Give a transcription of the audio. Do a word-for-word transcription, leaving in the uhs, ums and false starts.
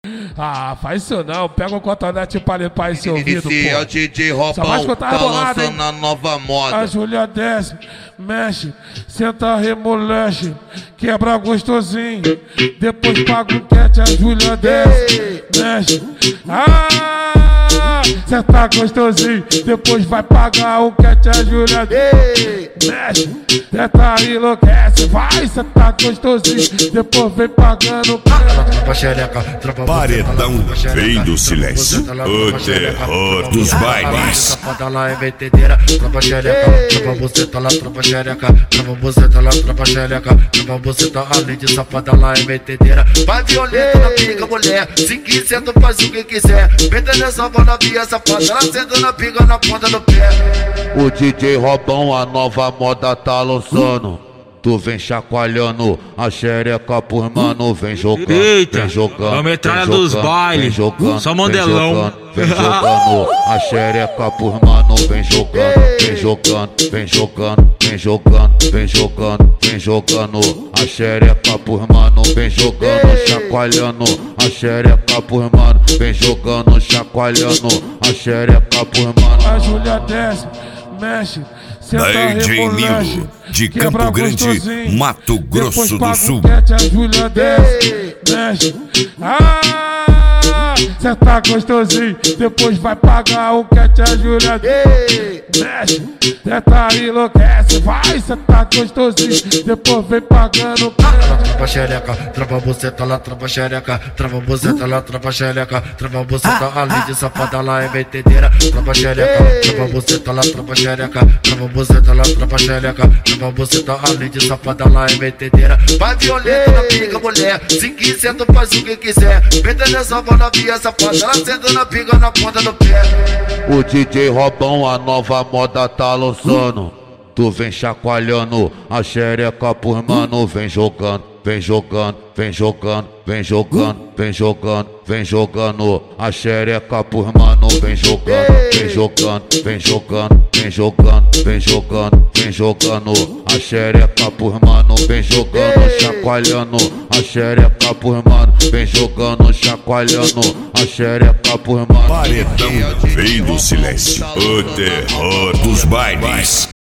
Ah, faz isso não, pega o cotonete pra limpar esse ouvido, Esse pô. é o D J Robão, tá lançando a nova moda. A Júlia desce, mexe, senta, remolexe, quebra gostosinho, depois paga um cat, a Júlia desce, mexe. Ah, senta gostosinho, depois vai pagar um cat, a Júlia desce, mexe, senta, enlouquece, vai, senta gostosinho, depois vem pagando. Paredão vem do silêncio, o terror dos bailes. Tropa lá é metedeira, tropa xereca, tropa buceta lá, tropa xereca, tropa buceta lá, tropa xereca, tropa buceta além de safada lá é metedeira. Vai violenta na pica, mulher, se quiser tu faz o que quiser. Meta nessa bola via safada, ela senta na pica na ponta do pé. O D J Robão, a nova moda tá lançando. Tu vem chacoalhando a xereca por mano, vem jogando, Eita, vem jogando, a metralha dos bailes, só mandelão. Vem jogando a xereca por mano, vem jogando, vem jogando, vem jogando, vem jogando, vem jogando, vem jogando a xereca por mano, vem jogando, chacoalhando a xereca por mano, vem jogando, chacoalhando a xereca por mano. A Júlia desce, mexe, senta, D J remolexe, Nilo, de quebra Campo Grande, gostosinho, Mato Grosso do Sul. a Júlia desce, mexe. Ah, senta gostosinho, depois vai pagar um cat, a Júlia desce, mexe, senta, enlouquece, vai, senta gostosinho, depois vem pagando. Tropa xereca, tropa buceta lá, tropa xereca, tropa buceta lá, tropa xereca, tropa buceta além de safada lá é metedeira. Tropa xereca, tropa buceta lá, tropa xereca, tropa buceta lá, tropa xereca, tropa buceta além de safada lá é metedeira. Vai violenta na pica, mulher, se quiser tu faz o que quiser. Meta nessa bola via safada, ela senta na pica na ponta do pé. O D J Robão, a nova moda tá lançando. Tu vem chacoalhando a xereca por mano, vem jogando, vem jogando, vem jogando, vem jogando, vem jogando, vem jogando a xereca por mano, vem jogando, vem jogando, vem jogando, vem jogando, vem jogando, vem jogando a xereca por mano, vem jogando, chacoalhando a xereca por mano, vem jogando, chacoalhando a xereca por mano. Paredão vem do silêncio, o terror dos bailes.